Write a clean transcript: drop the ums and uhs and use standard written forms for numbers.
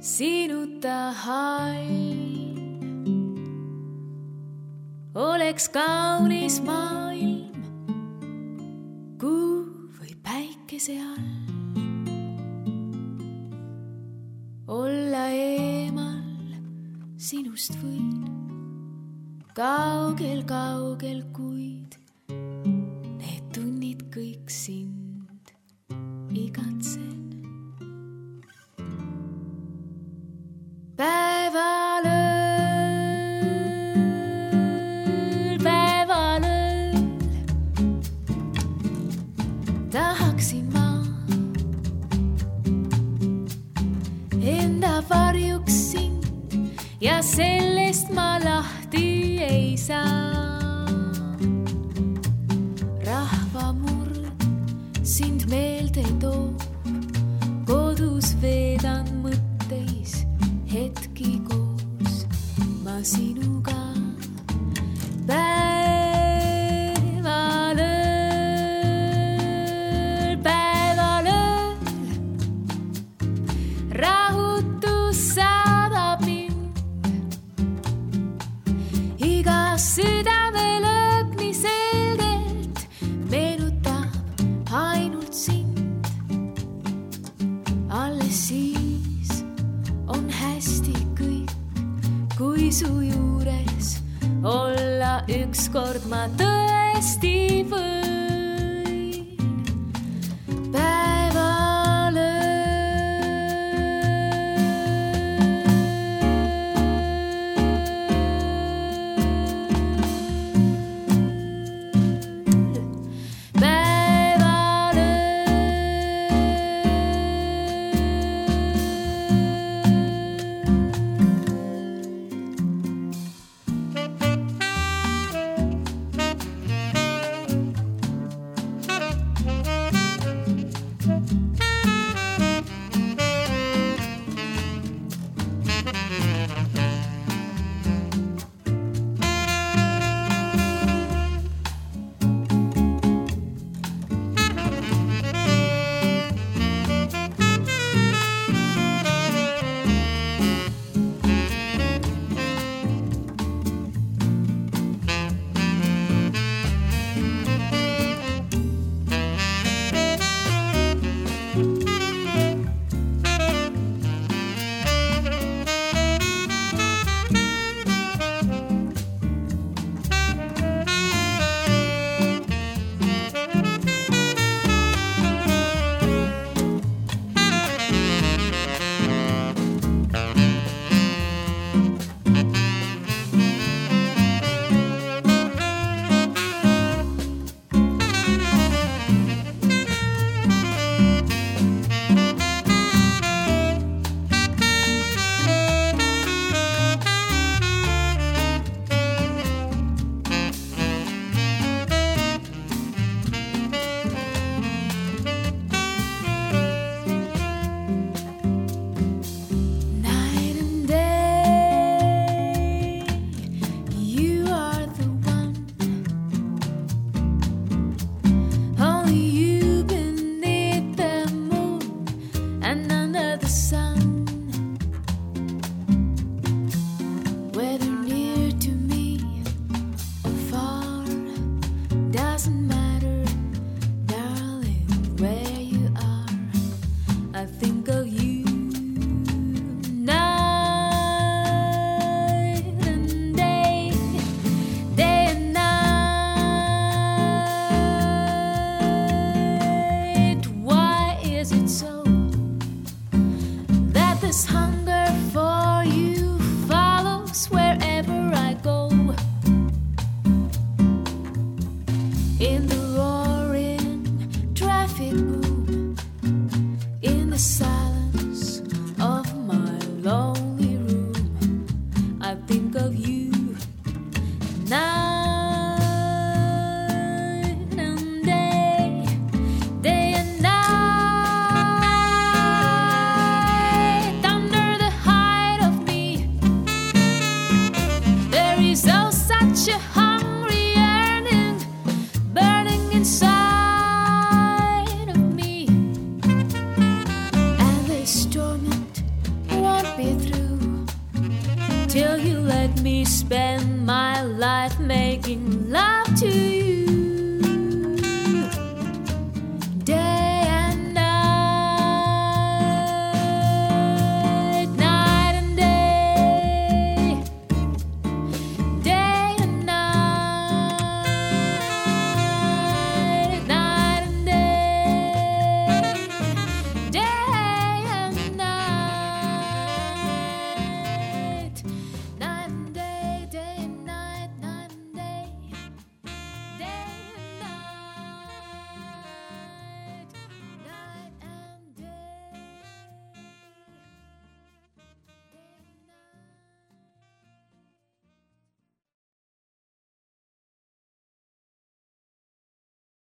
sinuta hall oleks kaunis maailm kuu või päikese all. Olla eemal sinust võin kaugel, kaugel, kuid need tunnid kõik sind igatsen. Päevalööl tahaksin ma enda varjuks sind ja sellest ma lahti ei saa. Rahvamurd sind meelde toob, kodus veedan mõtteis hetki koos ma sinuga. Päevalööl rahutus saadab mind, iga südamelöök nii selgelt meenutab ainult sind. Alles siis on hästi kõik, kui su juures olla ükskord ma tõesti võin. Hungry yearning burning inside of me. me spend my life making